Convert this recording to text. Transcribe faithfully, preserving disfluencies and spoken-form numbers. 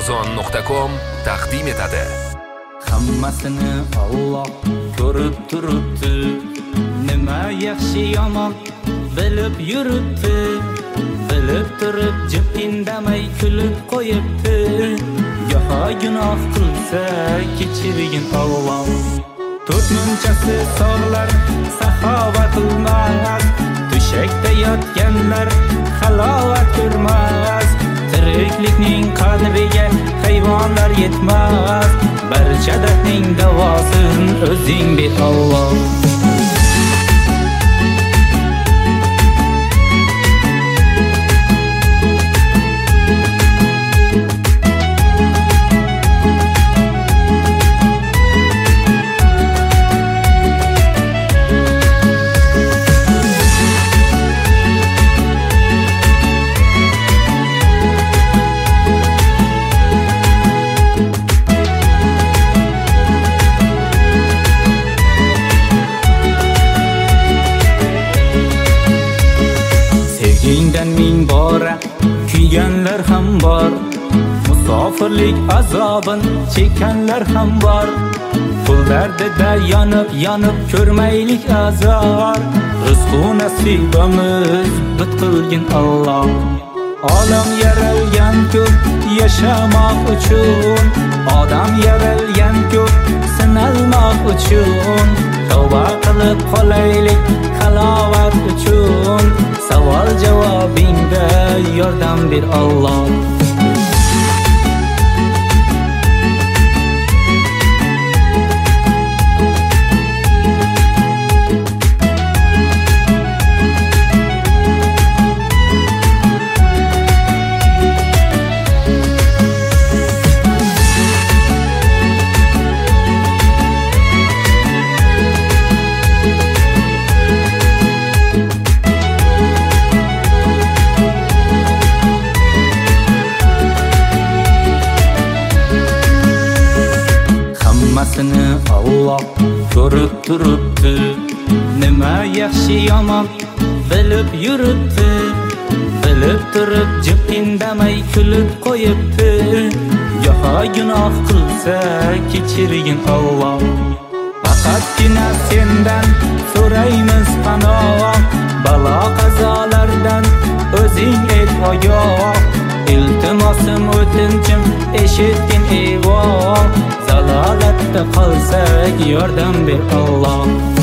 amazon nuqta com taqdim etadi. Hammasini Alloh ko'rib turibdi, nima yaxshi yomon bilib yuribdi, bilib turib jib indamay kulib qo'yibdi. Goho gunoh qilsa kechirgin Alloh, to'rtmunchasi sog'lar saxovat qilmas, to'shakda yotganlar halovat ko'rmas. Tiriklikning qadriga hayvonlar yetmas, barcha dardning davosin o'zing ber Alloh. Sevgingdan ming bora kuyganlar ham bor, musofirlik azobin chekkanlar ham bor. Pul dardida yonib yonib ko'rmaylik azor, rizqu nasibimiz bit qilgin Alloh. Olam yaralgan-ku yashamoq uchun, odam yaralgan-ku sinalmoq uchun. Tavba qilib qolaylik halovat uchun, savol javobingda yordam ber Alloh. Hammasini Alloh ko'rib turibdi, nima yaxshi yomon bilib yuribdi, bilib turib jib indamay kulib qo'yibdi. Goho gunoh qilsa kechirgin Alloh, faqatgina sendan so'raymiz panoh, balo qazolardan o'zing et ogoh. Iltimosim o'tinchim eshitgin evoh, zalolatda qolsak yordam ber Alloh.